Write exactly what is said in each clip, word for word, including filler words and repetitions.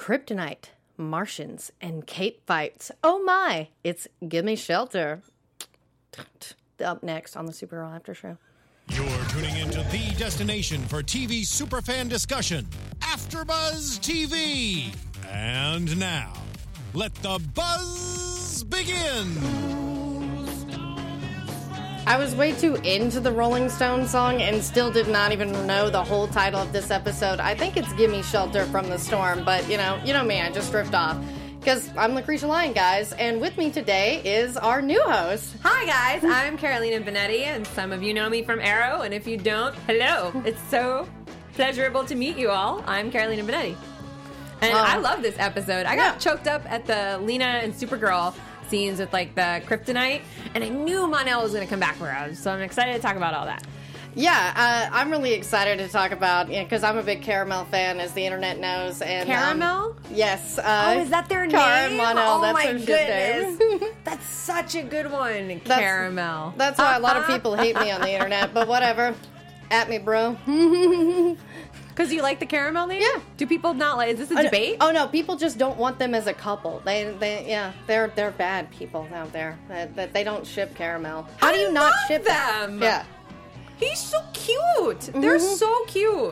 Kryptonite, Martians, and cape fights. Oh my, it's Gimme Shelter. Up next on the Supergirl After Show. You're tuning into the destination for T V superfan discussion, AfterBuzz T V. And now, let the buzz begin. I was way too into the Rolling Stones song and still did not even know the whole title of this episode. I think it's Gimme Shelter from the Storm, but you know, you know me, I just drift off. Because I'm Lucretia Lyon, guys, and with me today is our new host. Hi, guys. I'm Carolina Benetti, and some of you know me from Arrow, and if you don't, hello. It's so pleasurable to meet you all. I'm Carolina Benetti. And um, I love this episode. I got yeah. choked up at the Lena and Supergirl scenes with, like, the kryptonite, and I knew Mon-El was going to come back around, so I'm excited to talk about all that. Yeah, uh, I'm really excited to talk about, because you know, I'm a big Caramel fan, as the internet knows. And Caramel? Um, yes. Uh, oh, is that their Cara name? Mon-El, oh, that's my her goodness. name. That's such a good one, that's, Caramel. That's why a lot of people hate me on the internet, but whatever. At me, bro. Because you like the Caramel name? Yeah. Do people not like? Is this a oh, debate? No. Oh no, people just don't want them as a couple. They, they, yeah, they're they're bad people out there. That they, they don't ship Caramel. How I do you not love ship them? Yeah. He's so cute. Mm-hmm. They're so cute.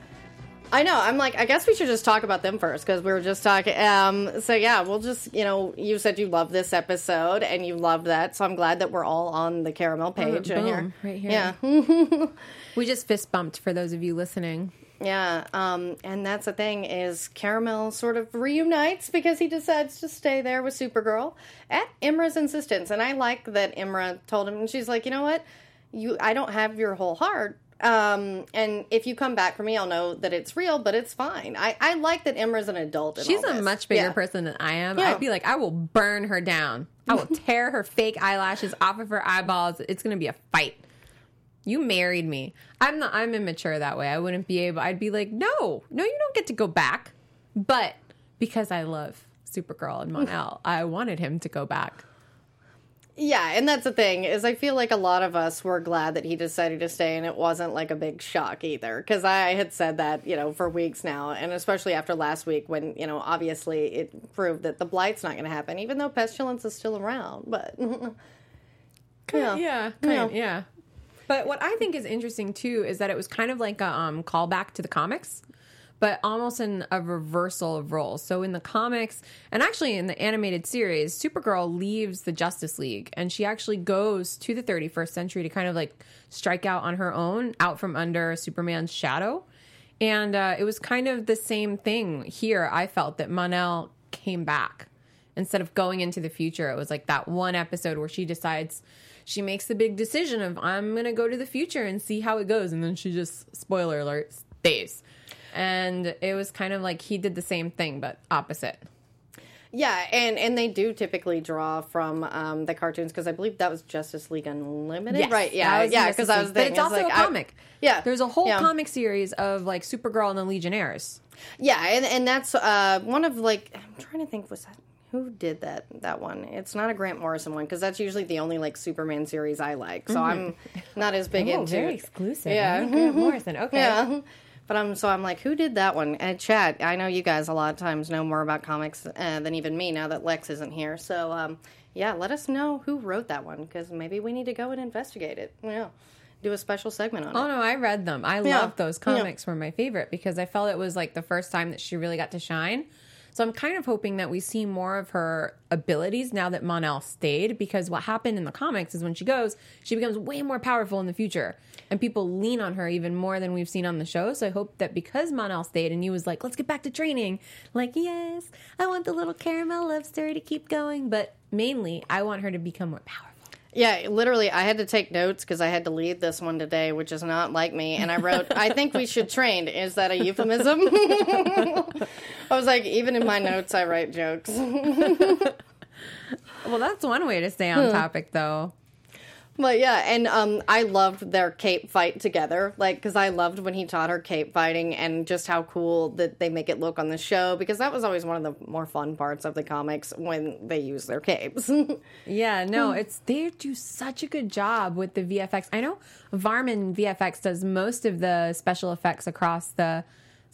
I know. I'm like, I guess we should just talk about them first because we were just talking. Um, so yeah, we'll just, you know, you said you love this episode and you love that. So I'm glad that we're all on the Caramel page. Oh, boom, here. right here. Yeah. We just fist bumped for those of you listening. Yeah. Um, and that's the thing is Caramel sort of reunites because he decides to stay there with Supergirl at Imra's insistence. And I like that Imra told him, and she's like, you know what? You, I don't have your whole heart. Um, and if you come back for me, I'll know that it's real, but it's fine. I, I like that Imra's an adult. In She's all a this. much bigger yeah. person than I am. Yeah. I'd be like, I will burn her down. I will tear her fake eyelashes off of her eyeballs. It's going to be a fight. You married me. I'm not, I'm immature that way. I wouldn't be able, I'd be like, no, no, you don't get to go back. But because I love Supergirl and Mon-El, I wanted him to go back. Yeah, and that's the thing, is I feel like a lot of us were glad that he decided to stay, and it wasn't like a big shock either, because I had said that, you know, for weeks now, and especially after last week when, you know, obviously it proved that the Blight's not going to happen, even though Pestilence is still around, but... yeah, yeah, kind, yeah. yeah. But what I think is interesting, too, is that it was kind of like a um, callback to the comics, but almost in a reversal of roles. So in the comics, and actually in the animated series, Supergirl leaves the Justice League, and she actually goes to the thirty-first century to kind of like strike out on her own, out from under Superman's shadow. And uh, it was kind of the same thing here. I felt that Mon-El came back. Instead of going into the future, it was like that one episode where she decides... She makes the big decision of, I'm going to go to the future and see how it goes. And then she just, spoiler alert, stays. And it was kind of like he did the same thing, but opposite. Yeah, and, and they do typically draw from um, the cartoons, because I believe that was Justice League Unlimited. Yes, right, yeah, yeah, because I was But it's also like, a comic. I, yeah. There's a whole yeah. comic series of, like, Supergirl and the Legionnaires. Yeah, and, and that's uh, one of, like, I'm trying to think, was that... Who did that that one? It's not a Grant Morrison one, because that's usually the only like Superman series I like. So mm-hmm. I'm not as big oh, into very it. exclusive. Yeah, mm-hmm. Grant Morrison. Okay. Yeah. But I'm so I'm like, who did that one? And chat, I know you guys a lot of times know more about comics uh, than even me now that Lex isn't here. So um, yeah, let us know who wrote that one, because maybe we need to go and investigate it. Yeah. Do a special segment on oh, it. Oh no, I read them. I yeah. loved those comics. Yeah. Were my favorite because I felt it was like the first time that she really got to shine. So I'm kind of hoping that we see more of her abilities now that Mon-El stayed, because what happened in the comics is when she goes, she becomes way more powerful in the future, and people lean on her even more than we've seen on the show. So I hope that because Mon-El stayed and he was like, let's get back to training, like, yes, I want the little Caramel love story to keep going, but mainly I want her to become more powerful. Yeah, literally, I had to take notes because I had to lead this one today, which is not like me. And I wrote, I think we should train. Is that a euphemism? I was like, even in my notes, I write jokes. Well, that's one way to stay on topic, though. But yeah, and um, I loved their cape fight together, like, because I loved when he taught her cape fighting and just how cool that they make it look on the show, because that was always one of the more fun parts of the comics when they use their capes. Yeah, no, it's they do such a good job with the V F X. I know Varman V F X does most of the special effects across the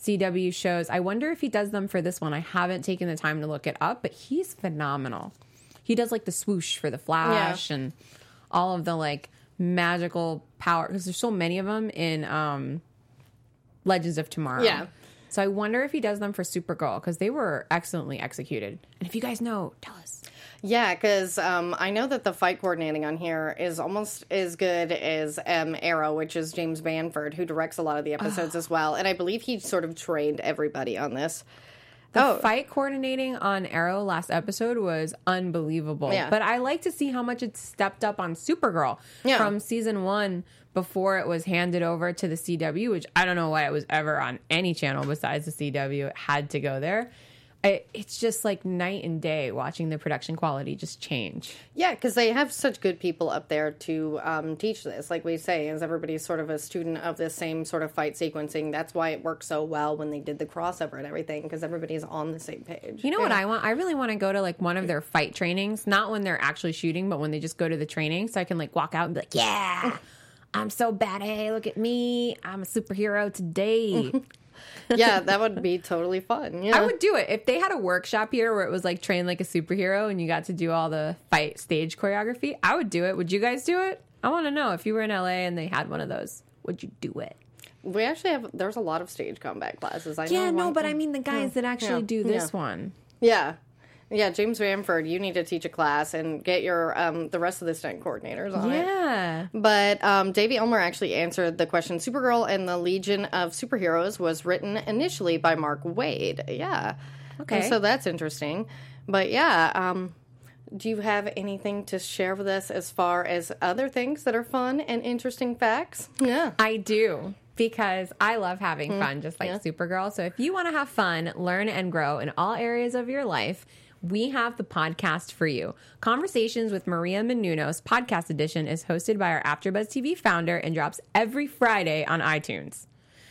C W shows. I wonder if he does them for this one. I haven't taken the time to look it up, but he's phenomenal. He does like the swoosh for the Flash yeah. and all of the like magical power, because there's so many of them in um, Legends of Tomorrow. Yeah. So I wonder if he does them for Supergirl, because they were excellently executed. And if you guys know, tell us. Yeah, because um, I know that the fight coordinating on here is almost as good as um, Arrow, which is James Banford, who directs a lot of the episodes oh. as well. And I believe he sort of trained everybody on this. The oh. fight coordinating on Arrow last episode was unbelievable. Yeah. But I like to see how much it stepped up on Supergirl yeah. from season one before it was handed over to the C W, which I don't know why it was ever on any channel besides the C W. It had to go there. I, it's just like night and day watching the production quality just change. Yeah, because they have such good people up there to um, teach this. Like we say, as everybody's sort of a student of this same sort of fight sequencing, that's why it worked so well when they did the crossover and everything, because everybody's on the same page. You know yeah. what I want? I really want to go to like one of their fight trainings, not when they're actually shooting, but when they just go to the training, so I can like walk out and be like, yeah, I'm so bad. Hey, look at me. I'm a superhero today. Yeah, that would be totally fun. Yeah. I would do it. If they had a workshop here where it was like train like a superhero and you got to do all the fight stage choreography, I would do it. Would you guys do it? I want to know if you were in L A and they had one of those, would you do it? We actually have, there's a lot of stage combat classes. I yeah, know no, but thing. I mean the guys yeah. that actually yeah. do this yeah. one. Yeah. Yeah, James Bamford, you need to teach a class and get your um, the rest of the stunt coordinators on yeah. it. Yeah. But um, Davey Elmer actually answered the question. Supergirl and the Legion of Superheroes was written initially by Mark Waid. Yeah. Okay. And so that's interesting. But yeah, um, do you have anything to share with us as far as other things that are fun and interesting facts? Yeah. I do. Because I love having fun, just like yeah. Supergirl. So if you want to have fun, learn, and grow in all areas of your life, we have the podcast for you. Conversations with Maria Menounos podcast edition is hosted by our AfterBuzz T V founder and drops every Friday on iTunes.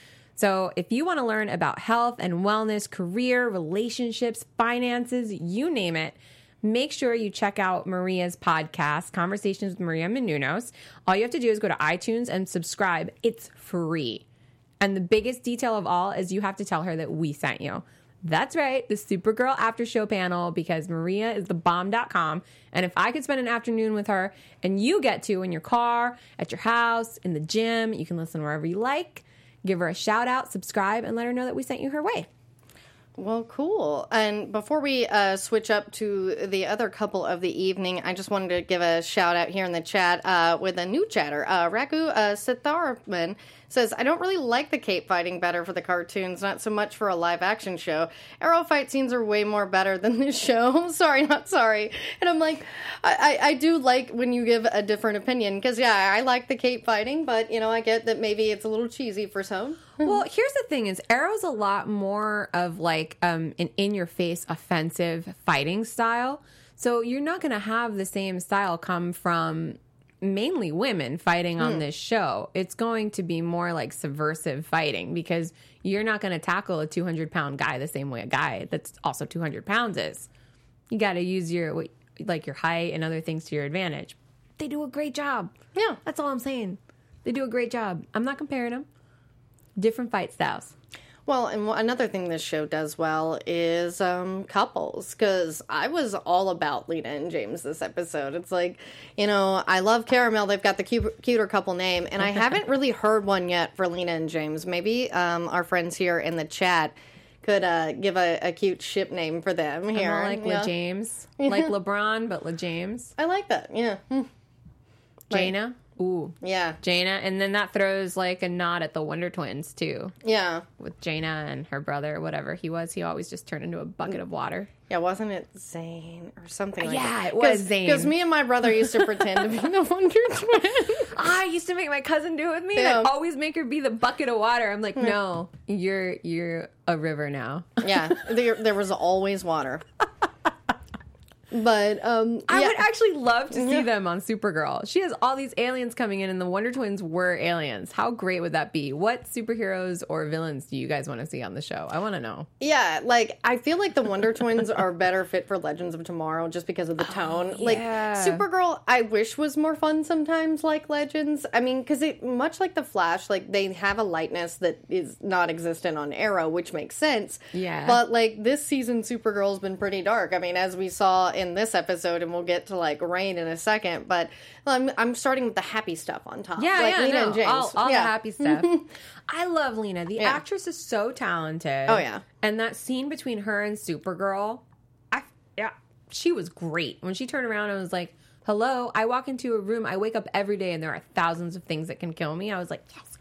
So if you want to learn about health and wellness, career, relationships, finances, you name it, make sure you check out Maria's podcast, Conversations with Maria Menounos. All you have to do is go to iTunes and subscribe. It's free. And the biggest detail of all is you have to tell her that we sent you. That's right, the Supergirl After Show panel, because Maria is the bomb dot com. And if I could spend an afternoon with her, and you get to in your car, at your house, in the gym, you can listen wherever you like. Give her a shout out, subscribe, and let her know that we sent you her way. Well, cool. And before we uh, switch up to the other couple of the evening, I just wanted to give a shout out here in the chat uh, with a new chatter. Uh, Ragu uh, Sitharman says, I don't really like the cape fighting better for the cartoons, not so much for a live action show. Arrow fight scenes are way more better than this show. Sorry, not sorry. And I'm like, I, I, I do like when you give a different opinion, because, yeah, I like the cape fighting, but, you know, I get that maybe it's a little cheesy for some. Well, here's the thing is Arrow's a lot more of like um, an in-your-face offensive fighting style. So you're not going to have the same style come from mainly women fighting on mm. this show. It's going to be more like subversive fighting, because you're not going to tackle a two hundred pound guy the same way a guy that's also two hundred pounds is. You got to use your like your height and other things to your advantage. They do a great job. Yeah. That's all I'm saying. They do a great job. I'm not comparing them. Different fight styles. Well, and another thing this show does well is um, couples, because I was all about Lena and James this episode. It's like, you know, I love Caramel. They've got the cute, cuter couple name, and I haven't really heard one yet for Lena and James. Maybe um, our friends here in the chat could uh, give a, a cute ship name for them here. I'm like yeah. Le James. Like LeBron, but Le James. I like that, yeah. Hmm. Jaina. Right. Ooh. Yeah. Jaina. And then that throws like a nod at the Wonder Twins, too. Yeah. With Jaina and her brother, whatever he was. He always just turned into a bucket of water. Yeah, wasn't it Zane or something like yeah, that? Yeah, it was Zane. Because me and my brother used to pretend to be the Wonder Twins. I used to make my cousin do it with me. Yeah. And I'd always make her be the bucket of water. I'm like, no, you're you're a river now. Yeah, there, there was always water. But um, I yeah. would actually love to see yeah. them on Supergirl. She has all these aliens coming in, and the Wonder Twins were aliens. How great would that be? What superheroes or villains do you guys want to see on the show? I want to know. Yeah, like I feel like the Wonder Twins are better fit for Legends of Tomorrow just because of the tone. Oh, like yeah. Supergirl, I wish was more fun sometimes, like Legends. I mean, because it much like the Flash, like they have a lightness that is not existent on Arrow, which makes sense. Yeah, but like this season, Supergirl's been pretty dark. I mean, as we saw in this episode, and we'll get to like Reign in a second, but I'm I'm starting with the happy stuff on top. Yeah, like yeah, Lena no, and James. all, all yeah. the happy stuff. I love Lena. The yeah. actress is so talented. Oh yeah, and that scene between her and Supergirl, I yeah, she was great. When she turned around and was like, "Hello," I walk into a room, I wake up every day, and there are thousands of things that can kill me. I was like, yes.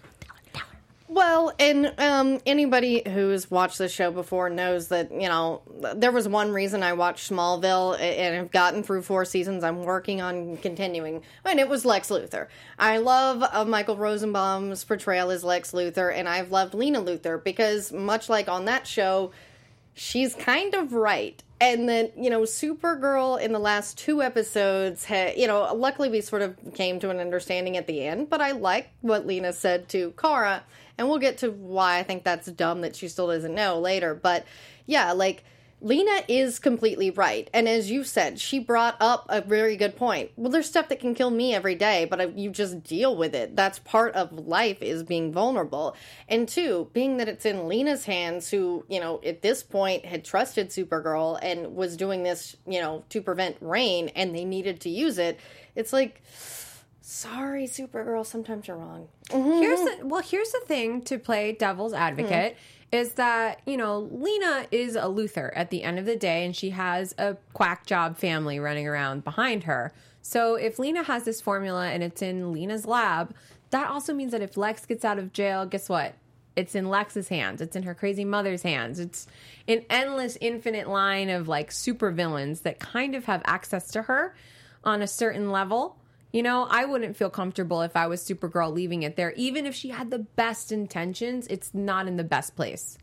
Well, and um, anybody who's watched this show before knows that, you know, there was one reason I watched Smallville and have gotten through four seasons. I'm working on continuing. And it was Lex Luthor. I love uh, Michael Rosenbaum's portrayal as Lex Luthor, and I've loved Lena Luthor because, much like on that show, she's kind of right. And then, you know, Supergirl in the last two episodes, ha- you know, luckily we sort of came to an understanding at the end, but I like what Lena said to Kara, and we'll get to why I think that's dumb that she still doesn't know later. But yeah, like, Lena is completely right. And as you said, she brought up a very good point. Well, there's stuff that can kill me every day, but you just deal with it. That's part of life, is being vulnerable. And two, being that it's in Lena's hands, who, you know, at this point had trusted Supergirl and was doing this, you know, to prevent Reign, and they needed to use it. It's like, sorry, Supergirl, sometimes you're wrong. Mm-hmm. Here's the, well, here's the thing to play devil's advocate. Mm-hmm. Is that, you know, Lena is a Luthor at the end of the day, and she has a quack job family running around behind her. So if Lena has this formula and it's in Lena's lab, that also means that if Lex gets out of jail, guess what? It's in Lex's hands. It's in her crazy mother's hands. It's an endless, infinite line of, like, supervillains that kind of have access to her on a certain level. You know, I wouldn't feel comfortable if I was Supergirl leaving it there. Even if she had the best intentions, it's not in the best place.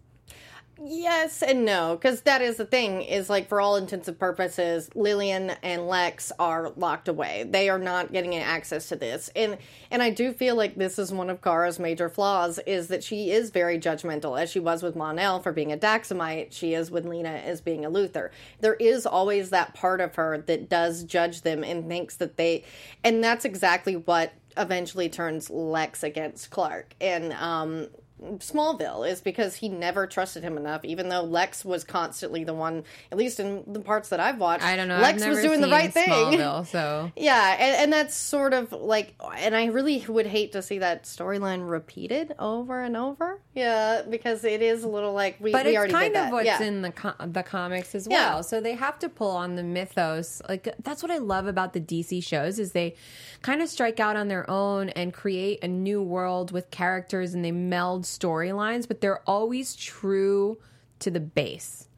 Yes and no, because that is the thing, is like, for all intents and purposes, Lillian and Lex are locked away. They are not getting access to this. And and I do feel like this is one of Kara's major flaws, is that she is very judgmental, as she was with Mon-El for being a Daxamite. She is with Lena as being a Luthor. There is always that part of her that does judge them and thinks that they... And that's exactly what eventually turns Lex against Clark. And, um... Smallville is because he never trusted him enough, even though Lex was constantly the one, at least in the parts that I've watched. I don't know. Lex I've never was doing seen the right thing. Smallville, so yeah, and, and that's sort of like, and I really would hate to see that storyline repeated over and over. Yeah, because it is a little like we, but we it's already kind did of that. what's yeah. in the co- the comics as well. Yeah. So they have to pull on the mythos. Like, that's what I love about the D C shows, is they kind of strike out on their own and create a new world with characters, and they meld storylines, but they're always true to the base.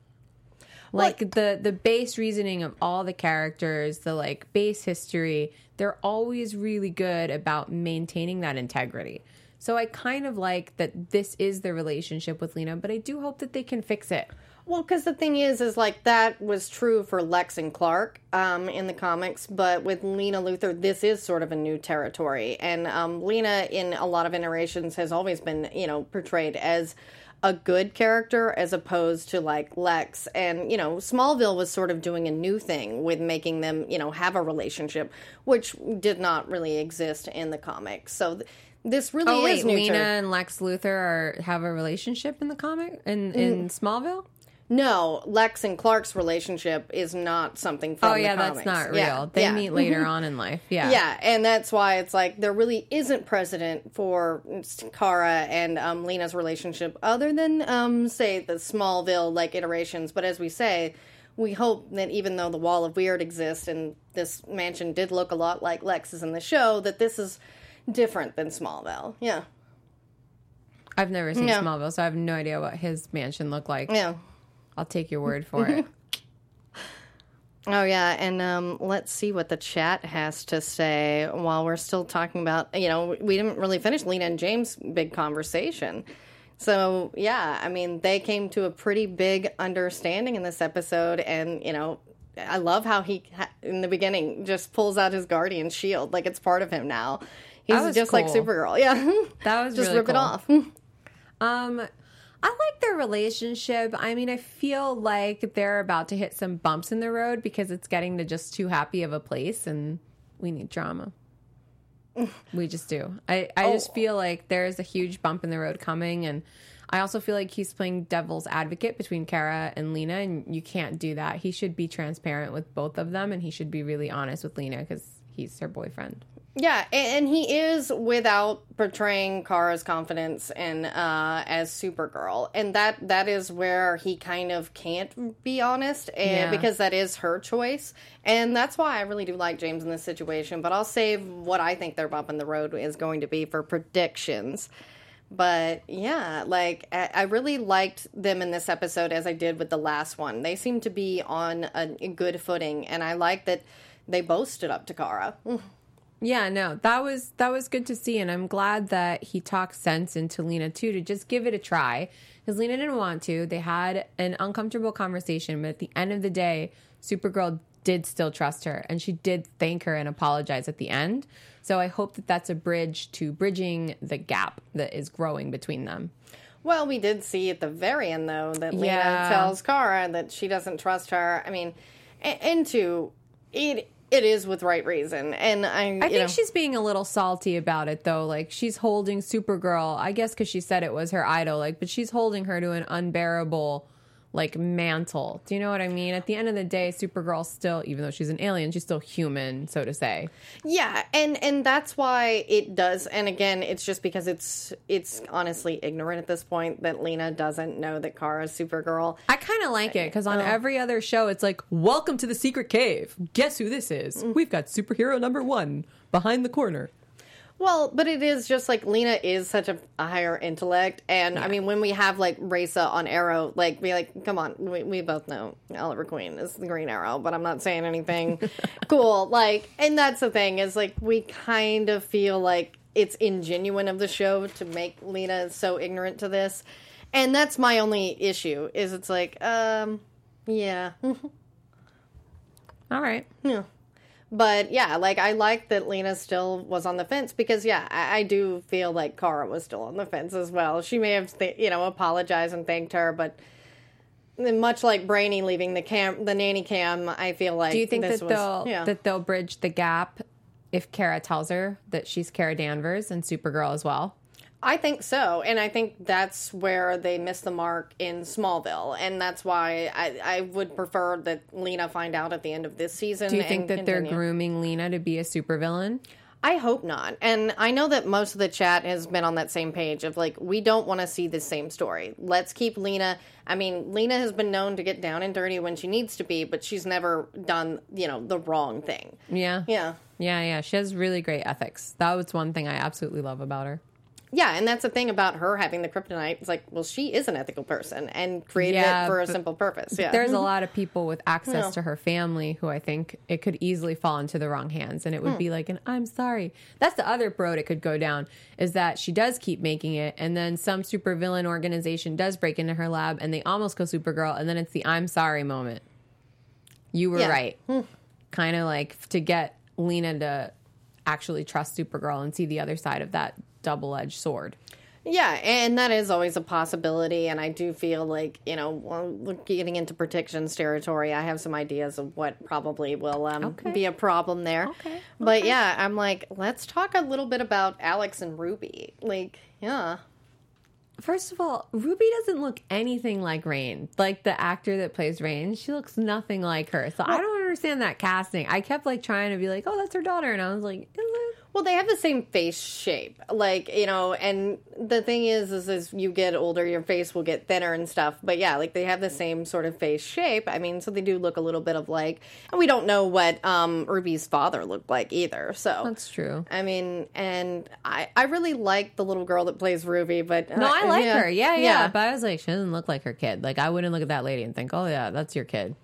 Like, well, the the base reasoning of all the characters, the like base history, they're always really good about maintaining that integrity. So I kind of like that this is the relationship with Lena, but I do hope that they can fix it. Well, because the thing is, is like, that was true for Lex and Clark um, in the comics, but with Lena Luthor, this is sort of a new territory. And um, Lena, in a lot of iterations, has always been, you know, portrayed as a good character as opposed to, like, Lex. And, you know, Smallville was sort of doing a new thing with making them, you know, have a relationship, which did not really exist in the comics. So... Th- This really oh, wait, is new. Lena ter- and Lex Luthor are, have a relationship in the comic in in mm. Smallville. No, Lex and Clark's relationship is not something from oh, yeah, the comics. that's not real. Yeah, they yeah. meet later on in life. Yeah, yeah, and that's why it's like there really isn't precedent for Kara and um, Lena's relationship, other than um, say the Smallville like iterations. But as we say, we hope that even though the Wall of Weird exists and this mansion did look a lot like Lex's in the show, that this is different than Smallville. Yeah. I've never seen yeah. Smallville, so I have no idea what his mansion looked like. Yeah. I'll take your word for it. Oh, yeah, and um, let's see what the chat has to say while we're still talking about, you know, we didn't really finish Lena and James' big conversation. So, yeah, I mean, they came to a pretty big understanding in this episode, and, you know, I love how he, in the beginning, just pulls out his guardian shield. Like, it's part of him now. He's just cool. like Supergirl. Yeah. That was just really rip cool. it off. Um, I like their relationship. I mean, I feel like they're about to hit some bumps in the road because it's getting to just too happy of a place, and we need drama. We just do. I, I oh. just feel like there's a huge bump in the road coming, and I also feel like he's playing devil's advocate between Kara and Lena, and you can't do that. He should be transparent with both of them, and he should be really honest with Lena because he's her boyfriend. Yeah, and he is without portraying Kara's confidence in uh, as Supergirl, and that that is where he kind of can't be honest, and yeah. because that is her choice, and that's why I really do like James in this situation. But I'll save what I think their bump in the road is going to be for predictions. But yeah, like I really liked them in this episode as I did with the last one. They seem to be on a good footing, and I like that they both stood up to Kara. Yeah, no, that was that was good to see, and I'm glad that he talked sense into Lena too to just give it a try, because Lena didn't want to. They had an uncomfortable conversation, but at the end of the day, Supergirl did still trust her, and she did thank her and apologize at the end. So I hope that that's a bridge to bridging the gap that is growing between them. Well, we did see at the very end, though, that Lena yeah. tells Kara that she doesn't trust her. I mean, and to it. It is with right reason, and I. I think know. she's being a little salty about it, though. Like, she's holding Supergirl, I guess, because she said it was her idol. Like, but she's holding her to an unbearable, like, mantle. Do you know what I mean? At the end of the day, Supergirl's still, even though she's an alien, she's still human, so to say. Yeah, and and that's why it does. And again, it's just because it's it's honestly ignorant at this point that Lena doesn't know that Kara's Supergirl. I kind of like it because on oh. every other show, it's like, "Welcome to the secret cave. Guess who this is? Mm. We've got superhero number one behind the corner." Well, but it is just like Lena is such a, a higher intellect. And yeah. I mean, when we have like Raisa on Arrow, like be like, come on, we, we both know Oliver Queen is the Green Arrow, but I'm not saying anything cool. Like, and that's the thing is like, we kind of feel like it's ingenuine of the show to make Lena so ignorant to this. And that's my only issue is it's like, um, yeah. All right. Yeah. But, yeah, like, I like that Lena still was on the fence because, yeah, I, I do feel like Kara was still on the fence as well. She may have, th- you know, apologized and thanked her, but much like Brainy leaving the cam, the nanny cam, I feel like Do you think this that was, they'll yeah. that they'll bridge the gap if Kara tells her that she's Kara Danvers and Supergirl as well? I think so, and I think that's where they missed the mark in Smallville, and that's why I, I would prefer that Lena find out at the end of this season. Do you think that continue. they're grooming Lena to be a supervillain? I hope not, and I know that most of the chat has been on that same page of like, we don't want to see the same story. Let's keep Lena. I mean, Lena has been known to get down and dirty when she needs to be, but she's never done, you know, the wrong thing. Yeah. Yeah. Yeah, yeah. She has really great ethics. That was one thing I absolutely love about her. Yeah, and that's the thing about her having the kryptonite. It's like, well, she is an ethical person and created yeah, it for a but, simple purpose. Yeah. There's a lot of people with access yeah. to her family who I think it could easily fall into the wrong hands, and it would hmm. be like an I'm sorry. That's the other road it could go down, is that she does keep making it, and then some supervillain organization does break into her lab, and they almost go Supergirl, and then it's the I'm sorry moment. You were yeah. right. Hmm. Kind of like to get Lena to actually trust Supergirl and see the other side of that double-edged sword. Yeah, and that is always a possibility, and I do feel like, you know, well, getting into predictions territory, I have some ideas of what probably will um, okay. be a problem there. Okay. But okay. yeah, I'm like, let's talk a little bit about Alex and Ruby. Like, yeah. First of all, Ruby doesn't look anything like Rain. Like the actor that plays Rain, she looks nothing like her. So well, I don't understand that casting. I kept like trying to be like, oh, that's her daughter. And I was like, is it? Well, they have the same face shape, like, you know, and the thing is, is as you get older, your face will get thinner and stuff. But yeah, like they have the same sort of face shape. I mean, so they do look a little bit of like, and we don't know what um, Ruby's father looked like either. So that's true. I mean, and I, I really like the little girl that plays Ruby, but no, uh, I like yeah, her. Yeah, yeah, yeah. But I was like, she doesn't look like her kid. Like I wouldn't look at that lady and think, oh yeah, that's your kid.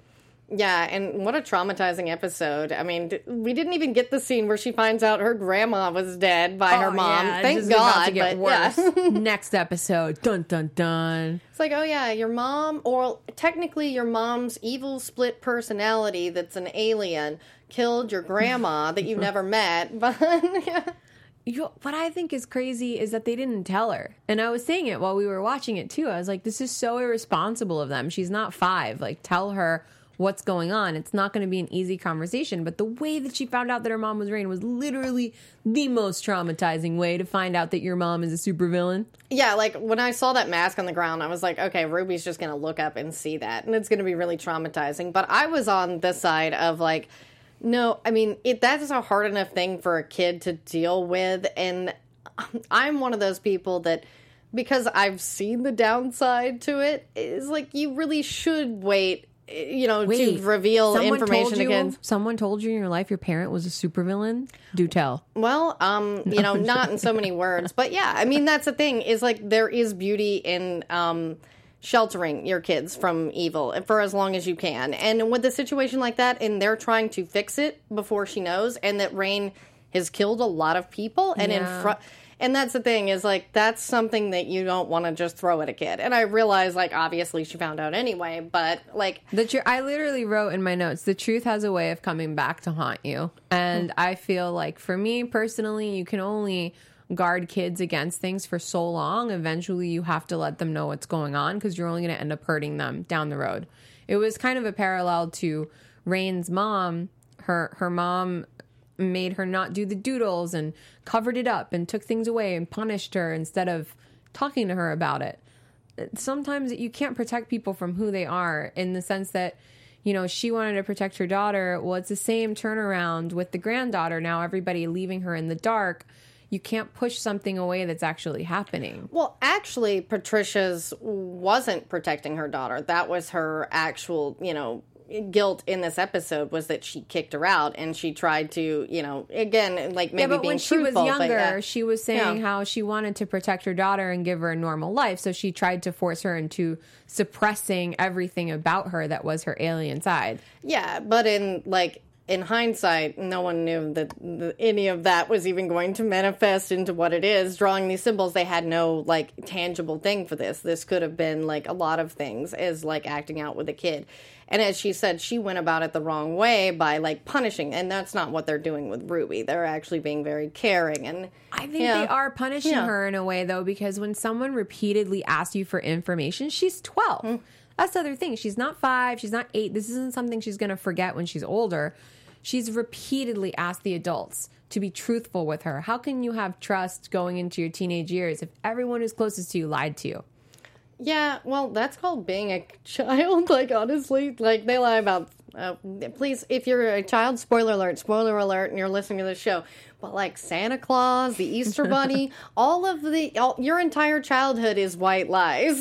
Yeah, and what a traumatizing episode. I mean, we didn't even get the scene where she finds out her grandma was dead by oh, her mom. Yeah, Thank this God. Is about to get but, worse. Yeah. Next episode. Dun, dun, dun. It's like, oh yeah, your mom, or technically your mom's evil split personality that's an alien killed your grandma that you've never met. But yeah. You, what I think is crazy is that they didn't tell her. And I was saying it while we were watching it too. I was like, this is so irresponsible of them. She's not five. Like, tell her what's going on. It's not going to be an easy conversation. But the way that she found out that her mom was Rain was literally the most traumatizing way to find out that your mom is a supervillain. Yeah, like when I saw that mask on the ground, I was like, okay, Ruby's just going to look up and see that. And it's going to be really traumatizing. But I was on the side of like, no, I mean, it, that is a hard enough thing for a kid to deal with. And I'm one of those people that, because I've seen the downside to it, is like, you really should wait, you know, Wait, to reveal information you, again. Someone told you in your life your parent was a supervillain? Do tell. Well, um, you know, not in so many words. But yeah, I mean, that's the thing, is like, there is beauty in... Um, sheltering your kids from evil for as long as you can. And with a situation like that, and they're trying to fix it before she knows, and that Rain has killed a lot of people, and yeah. in front, and that's the thing, is like, that's something that you don't want to just throw at a kid. And I realize, like, obviously she found out anyway, but like the tr- I literally wrote in my notes, the truth has a way of coming back to haunt you. And I feel like for me personally, you can only guard kids against things for so long. Eventually you have to let them know what's going on, because you're only going to end up hurting them down the road. It was kind of a parallel to Rain's mom. Her her mom made her not do the doodles and covered it up and took things away and punished her instead of talking to her about it. Sometimes you can't protect people from who they are, in the sense that, you know, she wanted to protect her daughter. Well, it's the same turnaround with the granddaughter. Now everybody leaving her in the dark. You can't push something away that's actually happening. Well, actually, Patricia's wasn't protecting her daughter. That was her actual, you know, guilt in this episode, was that she kicked her out, and she tried to, you know, again, like maybe yeah, but being when she truthful, was younger, but, uh, she was saying yeah. how she wanted to protect her daughter and give her a normal life. So she tried to force her into suppressing everything about her that was her alien side. Yeah, but in like... in hindsight, no one knew that the, any of that was even going to manifest into what it is. Drawing these symbols, they had no, like, tangible thing for this. This could have been, like, a lot of things, as, like, acting out with a kid. And as she said, she went about it the wrong way by, like, punishing. And that's not what they're doing with Ruby. They're actually being very caring. And I think yeah. they are punishing yeah. her in a way, though, because when someone repeatedly asks you for information, she's twelve. Mm. That's the other thing. She's not five. She's not eight. This isn't something she's going to forget when she's older. She's repeatedly asked the adults to be truthful with her. How can you have trust going into your teenage years if everyone who's closest to you lied to you? Yeah, well, that's called being a child. Like, honestly, like, they lie about... Uh, please, if you're a child, spoiler alert, spoiler alert, and you're listening to this show, but like Santa Claus, the Easter Bunny, all of the, all, your entire childhood is white lies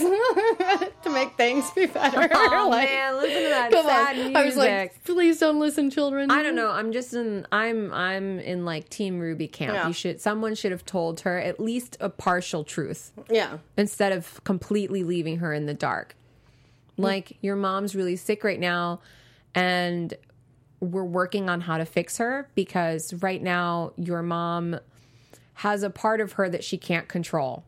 to make things be better. Oh like, man, listen to that come sad on. music. I was like, please don't listen, children. I don't know. I'm just in. I'm. I'm in like Team Ruby camp. Yeah. You should. Someone should have told her at least a partial truth. Yeah. Instead of completely leaving her in the dark. Like, your mom's really sick right now, and we're working on how to fix her, because right now your mom has a part of her that she can't control.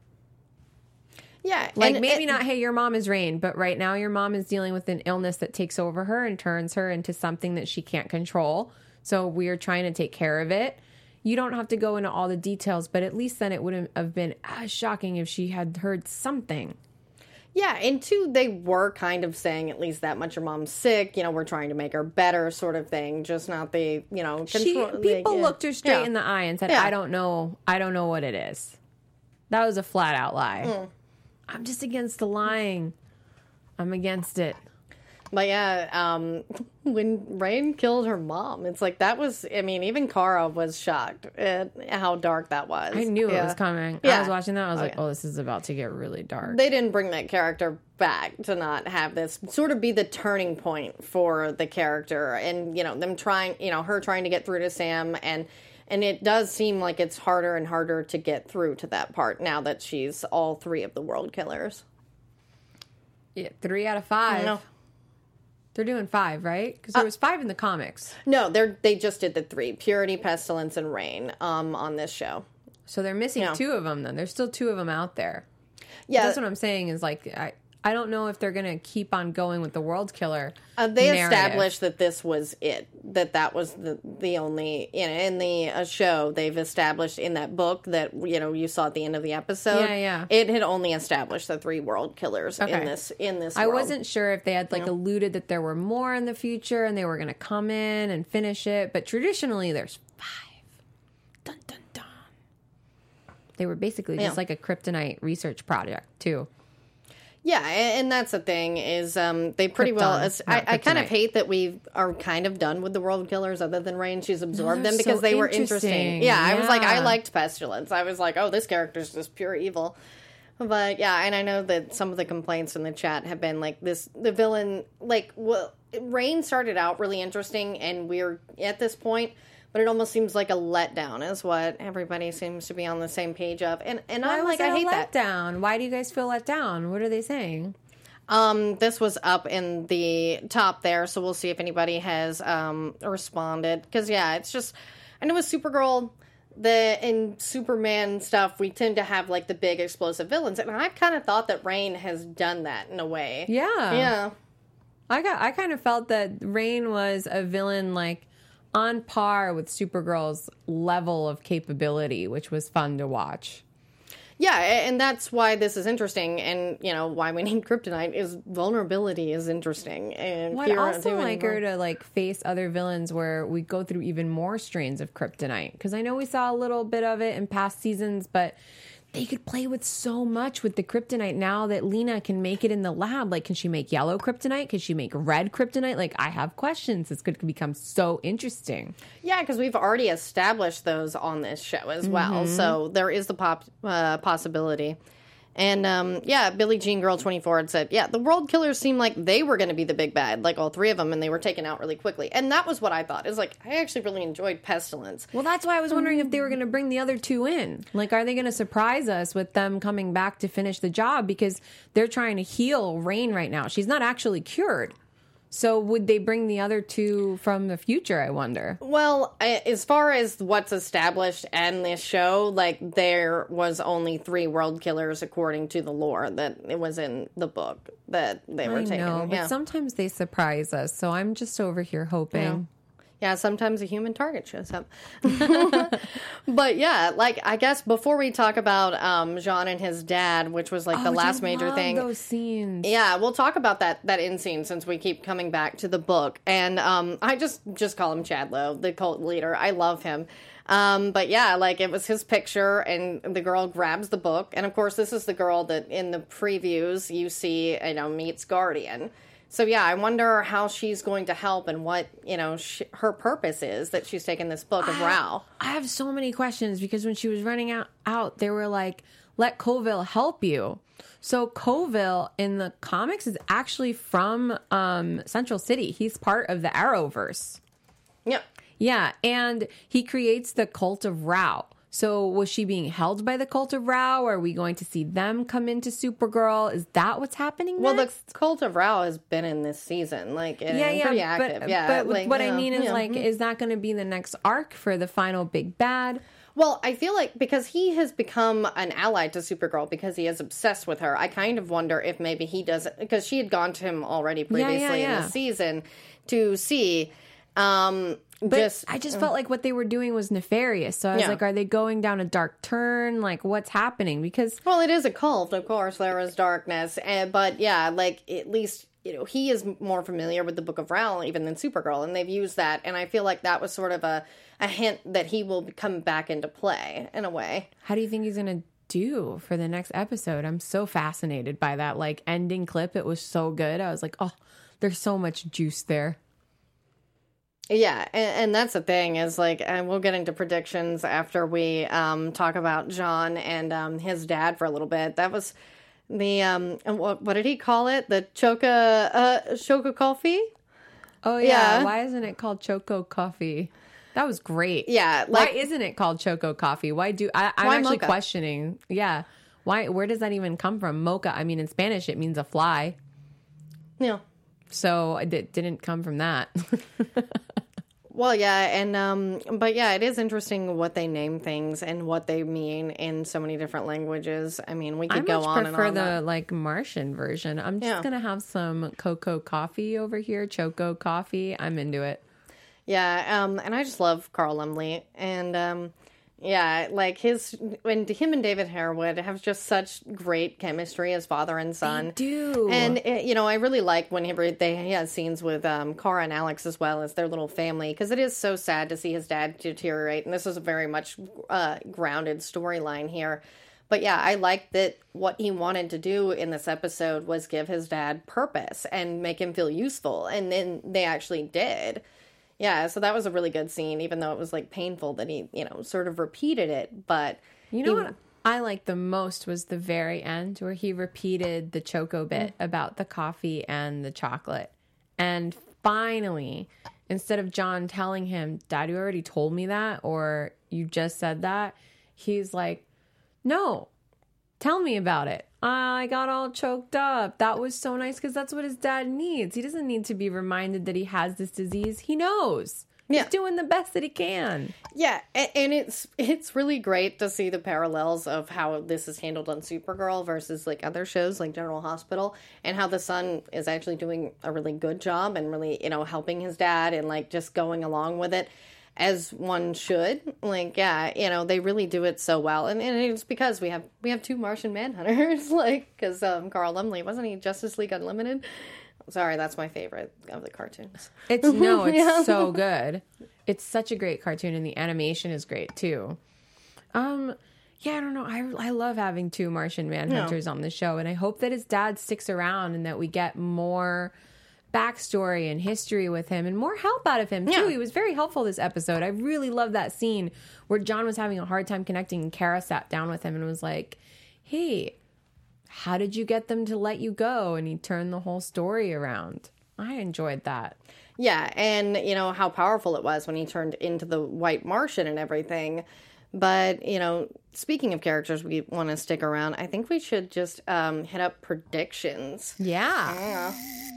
Yeah. Like, and maybe it, not, hey, your mom is Rain, but right now your mom is dealing with an illness that takes over her and turns her into something that she can't control. So we're trying to take care of it. You don't have to go into all the details, but at least then it wouldn't have been as shocking if she had heard something. Yeah, and two, they were kind of saying at least that much your mom's sick, you know, we're trying to make her better sort of thing, just not the, you know, control. She, people the, yeah. looked her straight yeah. in the eye and said, yeah. I don't know, I don't know what it is. That was a flat out lie. Mm. I'm just against the lying. I'm against it. But yeah, um, when Rain killed her mom, it's like that was, I mean, even Kara was shocked at how dark that was. I knew yeah. it was coming. Yeah. I was watching that. I was oh, like, yeah. oh, this is about to get really dark. They didn't bring that character back to not have this sort of be the turning point for the character. And, you know, them trying, you know, her trying to get through to Sam. And, and it does seem like it's harder and harder to get through to that part now that she's all three of the world killers. Yeah, three out of five. No. They're doing five, right? Because there uh, was five in the comics. No, they're they just did the three: Purity, Pestilence, and Reign. Um, on this show, so they're missing yeah. two of them. Then there's still two of them out there. Yeah, that's what I'm saying. Is like I I don't know if they're gonna keep on going with the World Killer. Uh, they narrative. established that this was it. That that was the the only you know in the uh, show they've established in that book that you know you saw at the end of the episode. Yeah, yeah. It had only established the three World Killers okay. in this in this. I world. wasn't sure if they had like you know? alluded that there were more in the future and they were gonna come in and finish it. But traditionally, there's five. Dun dun dun. They were basically just yeah. like a kryptonite research project too. Yeah, and that's the thing is um, they pretty Krypton, well. As, I, I kind of hate that we are kind of done with the World Killers, other than Reign. She's absorbed no, them because so they were interesting. Yeah, yeah, I was like, I liked Pestilence. I was like, oh, this character's just pure evil. But yeah, and I know that some of the complaints in the chat have been like this: the villain, like, well, Reign started out really interesting, and we're at this point. But it almost seems like a letdown is what everybody seems to be on the same page of. And and Why I'm like, I hate that. Letdown? Why do you guys feel let down? What are they saying? Um, this was up in the top there, so we'll see if anybody has um, responded. Because, yeah, it's just, I know with Supergirl, the and Superman stuff, we tend to have, like, the big explosive villains. And I've kind of thought that Reign has done that in a way. Yeah. Yeah. I got. I kind of felt that Reign was a villain, like, on par with Supergirl's level of capability, which was fun to watch. Yeah, and that's why this is interesting, and, you know, why we need Kryptonite is vulnerability is interesting. And well, I'd also like her to, like, face other villains where we go through even more strains of Kryptonite. Because I know we saw a little bit of it in past seasons, but they could play with so much with the Kryptonite now that Lena can make it in the lab. Like, can she make yellow Kryptonite? Can she make red Kryptonite? Like, I have questions. This could become so interesting. Yeah, because we've already established those on this show as well. Mm-hmm. So there is the pop uh, possibility. And, um, yeah, Billie Jean Girl twenty-four had said, yeah, the World Killers seemed like they were going to be the big bad, like all three of them, and they were taken out really quickly. And that was what I thought. Is like, I actually really enjoyed Pestilence. Well, that's why I was wondering if they were going to bring the other two in. Like, are they going to surprise us with them coming back to finish the job? Because they're trying to heal Reign right now. She's not actually cured. So would they bring the other two from the future, I wonder? Well, as far as what's established in this show, like, there was only three World Killers according to the lore that it was in the book that they were I taking. Know, but yeah. sometimes they surprise us, so I'm just over here hoping. Yeah. Yeah, sometimes a human target shows up. But yeah, like, I guess before we talk about um, Jean and his dad, which was like oh, the last I major love thing. Those scenes. Yeah, we'll talk about that that end scene since we keep coming back to the book. And um, I just just call him Chadlow, the cult leader. I love him. Um, but yeah, like, it was his picture, and the girl grabs the book. And of course, this is the girl that in the previews you see, you know, meets Guardian. So, yeah, I wonder how she's going to help and what, you know, sh- her purpose is that she's taken this book of I, Rao. I have so many questions because when she was running out, out, they were like, let Colville help you. So Colville in the comics is actually from um, Central City. He's part of the Arrowverse. Yeah. Yeah, and he creates the Cult of Rao. So was she being held by the Cult of Rao? Are we going to see them come into Supergirl? Is that what's happening next? Well, the Cult of Rao has been in this season. Like, yeah, yeah, pretty active. But, yeah, but like, what you I know, mean is, yeah. like, is that going to be the next arc for the final big bad? Well, I feel like because he has become an ally to Supergirl because he is obsessed with her, I kind of wonder if maybe he doesn't, because she had gone to him already previously yeah, yeah, yeah. in the season to see. Um, But just, I just felt like what they were doing was nefarious. So I was yeah. like, are they going down a dark turn? Like, what's happening? Because... Well, it is a cult, of course. There is darkness. Uh, but, yeah, like, at least, you know, he is more familiar with the Book of Rao even than Supergirl. And they've used that. And I feel like that was sort of a, a hint that he will come back into play, in a way. How do you think he's going to do for the next episode? I'm so fascinated by that, like, ending clip. It was so good. I was like, oh, there's so much juice there. Yeah, and, and that's the thing is, like, and we'll get into predictions after we um, talk about John and um, his dad for a little bit. That was the, um, what, what did he call it? The Choca, uh, Choco Coffee? Oh, yeah. yeah. Why isn't it called Choco Coffee? That was great. Yeah. Like, why isn't it called Choco Coffee? Why do, I, I'm why actually mocha? questioning. Yeah. Why, where does that even come from? Mocha, I mean, in Spanish, it means a fly. Yeah. So it didn't come from that. Well, yeah, and um, but yeah, it is interesting what they name things and what they mean in so many different languages. I mean, we could I go much on prefer and on. the that. like Martian version. I'm just Yeah. gonna have some cocoa coffee over here, choco coffee. I'm into it. Yeah, um, and I just love Carl Lumbly, and um, yeah, like his and him and David Harewood have just such great chemistry as father and son. They do. And it, you know, I really like when he they he has scenes with um, Cara and Alex as well as their little family, because it is so sad to see his dad deteriorate, and this is a very much uh, grounded storyline here. But yeah, I like that what he wanted to do in this episode was give his dad purpose and make him feel useful, and then they actually did. Yeah, so that was a really good scene, even though it was like painful that he, you know, sort of repeated it. But You know he- what I liked the most was the very end where he repeated the choco bit about the coffee and the chocolate. And finally, instead of John telling him, Dad, you already told me that, or you just said that, he's like, no, tell me about it. I got all choked up. That was so nice because that's what his dad needs. He doesn't need to be reminded that he has this disease. He knows. Yeah. He's doing the best that he can. Yeah, a- and it's it's really great to see the parallels of how this is handled on Supergirl versus like other shows like General Hospital, and how the son is actually doing a really good job and really, you know, helping his dad and like just going along with it as one should. Like, yeah, you know, they really do it so well, and, and it's because we have we have two Martian Manhunters, like because um, Carl Lumbly, wasn't he Justice League Unlimited? Sorry, that's my favorite of the cartoons. It's no, it's Yeah. so good. It's such a great cartoon, and the animation is great too. Um, yeah, I don't know. I I love having two Martian Manhunters on the show, and I hope that his dad sticks around and that we get more backstory and history with him and more help out of him too. Yeah. He was very helpful this episode. I really love that scene where John was having a hard time connecting, and Kara sat down with him and was like, "Hey, how did you get them to let you go?" And he turned the whole story around. I enjoyed that. Yeah, and you know how powerful it was when he turned into the White Martian and everything. But, you know, speaking of characters we want to stick around, I think we should just um, hit up predictions. Yeah.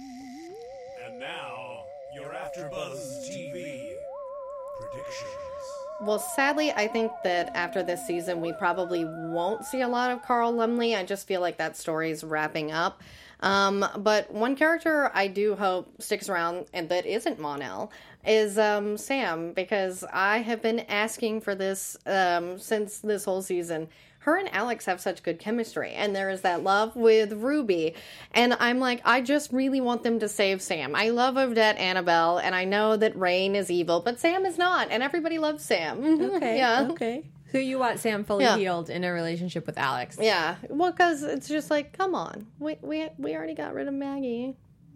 And now, your AfterBuzz T V predictions. Well, sadly, I think that after this season, we probably won't see a lot of Carl Lumbly. I just feel like that story's wrapping up. Um, but one character I do hope sticks around and that isn't Mon-El is um, Sam, because I have been asking for this um, since this whole season. Her and Alex have such good chemistry, and there is that love with Ruby, and I'm like, I just really want them to save Sam. I love Odette Annabelle, and I know that Rain is evil, but Sam is not, and everybody loves Sam. Okay. yeah. Okay. So you want Sam fully Yeah. healed in a relationship with Alex? Yeah, well, because it's just like, come on, we we we already got rid of Maggie.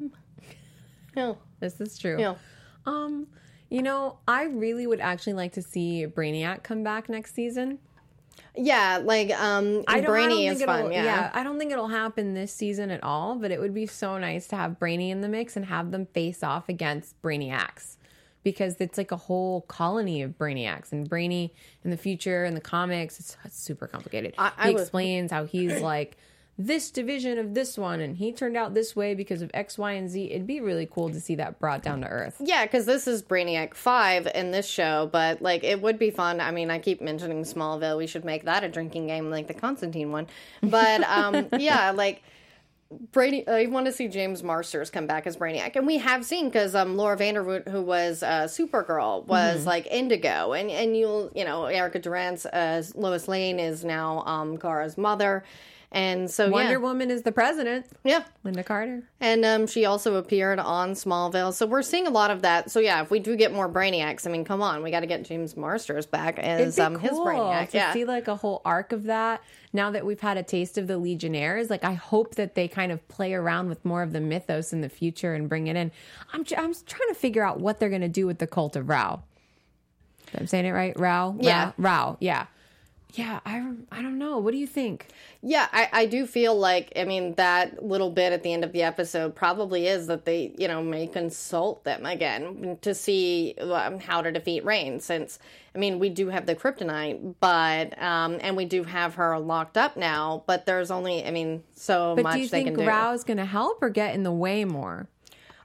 No, This is true. yeah, Um, you know, I really would actually like to see Brainiac come back next season. yeah, like um, I don't, I don't Brainy think is it'll, fun. Yeah. I don't think it'll happen this season at all, but it would be so nice to have Brainy in the mix and have them face off against Brainiacs. Because it's like a whole colony of Brainiacs, and Brainy in the future in the comics, it's, it's super complicated. I- I he was- explains how he's like this division of this one, and he turned out this way because of X, Y, and Z. It'd be really cool to see that brought down to earth. Yeah, because this is Brainiac five in this show, but, like, it would be fun. I mean, I keep mentioning Smallville. We should make that a drinking game like the Constantine one. But, um, yeah, like, Brady, I want to see James Marsters come back as Brainiac. And we have seen, because um, Laura Vanderwood, who was uh, Supergirl, was, mm-hmm. like, Indigo. And, and you'll, you know, Erica Durant's uh, Lois Lane is now um, Kara's mother. And so, Wonder yeah. Woman is the president. Yeah. Linda Carter. And um, she also appeared on Smallville. So we're seeing a lot of that. So yeah, if we do get more Brainiacs, I mean, come on, we got to get James Marsters back as um, cool his Brainiac. to Yeah. see like a whole arc of that. Now that we've had a taste of the Legionnaires, like I hope that they kind of play around with more of the mythos in the future and bring it in. I'm I'm trying to figure out what they're going to do with the Cult of Rao. I'm saying it right, Rao. Yeah. Rao. Yeah. Yeah, I, I don't know. What do you think? Yeah, I, I do feel like, I mean, that little bit at the end of the episode probably is that they, you know, may consult them again to see um, how to defeat Rain, since, I mean, we do have the kryptonite, but, um, and we do have her locked up now, but there's only, I mean, so But much do you they think can do. Rao's going to help or get in the way more?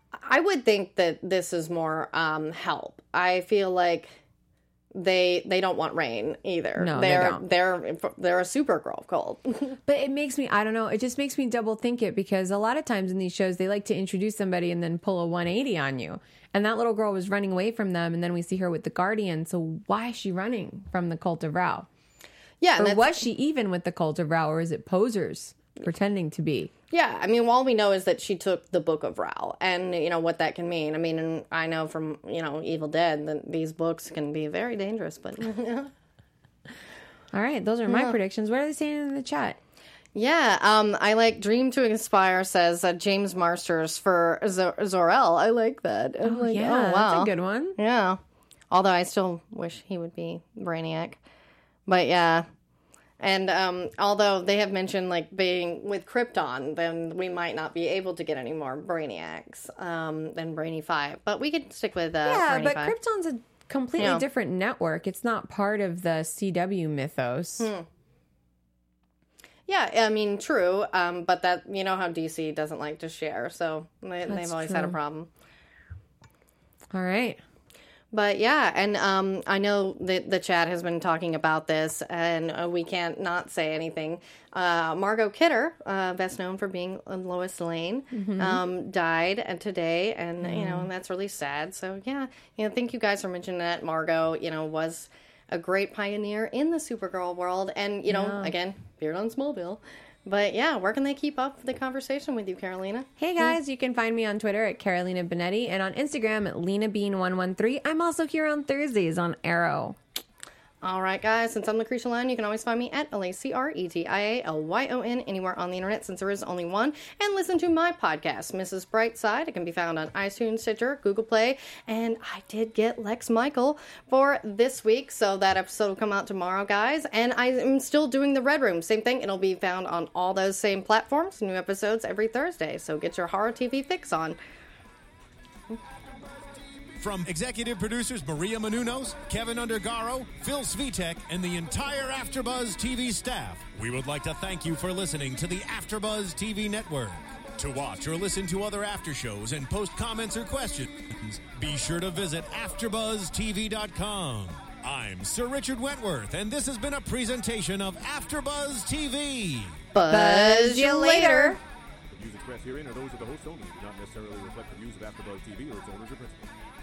I would think that this is more um, help. I feel like they they don't want Reign either. No, they're they don't. they're they're a Supergirl cult. But it makes me, I don't know, it just makes me double think it, because a lot of times in these shows they like to introduce somebody and then pull a one eighty on you. And that little girl was running away from them, and then we see her with the Guardian. So why is she running from the Cult of Rao? Yeah, or was she even with the Cult of Rao, or is it posers pretending to be? Yeah, I mean, all we know is that she took the Book of Rao, and, you know, what that can mean. I mean, and I know from, you know, Evil Dead that these books can be very dangerous, but... All right, those are my Yeah. predictions. What are they saying in the chat? Yeah, um, I like Dream to Inspire says uh, James Marsters for Z- Zor-El. I like that. I'm Oh, like, yeah, oh, wow. that's a good one. Yeah. Although I still wish he would be Brainiac. But yeah. And um, although they have mentioned, like, being with Krypton, then we might not be able to get any more Brainiacs um, than Brainy five. But we could stick with uh, Yeah, Brainy but five. Krypton's a completely Yeah. different network. It's not part of the C W mythos. Hmm. Yeah, I mean, true. Um, but that, you know how D C doesn't like to share, so they, they've always had a true. problem. All right. But yeah, and um, I know that the chat has been talking about this, and uh, we can't not say anything. Uh, Margot Kidder, uh, best known for being Lois Lane, Mm-hmm. um, died uh, today, and you know, and that's really sad. So yeah, you know, thank you guys for mentioning that. Margot, you know, was a great pioneer in the Supergirl world, and you know, Yeah. again, appeared on Smallville. But yeah, where can they keep up the conversation with you, Carolina? Hey guys, you can find me on Twitter at Carolina Benetti and on Instagram at Lena Bean one one three. I'm also here on Thursdays on Arrow. All right, guys, since I'm Lucretia Lyon, you can always find me at L A C R E T I A L Y O N anywhere on the internet, since there is only one. And listen to my podcast, Missus Brightside. It can be found on iTunes, Stitcher, Google Play. And I did get Lex Michael for this week, so that episode will come out tomorrow, guys. And I am still doing the Red Room. Same thing. It'll be found on all those same platforms. New episodes every Thursday. So get your horror T V fix on. From executive producers Maria Menounos, Kevin Undergaro, Phil Svitek, and the entire AfterBuzz T V staff, we would like to thank you for listening to the AfterBuzz T V network. To watch or listen to other after shows and post comments or questions, be sure to visit after buzz T V dot com. I'm Sir Richard Wentworth, and this has been a presentation of AfterBuzz T V. Buzz you later. The views expressed herein are those of the host only and do not necessarily reflect the views of AfterBuzz T V or its owners or principals.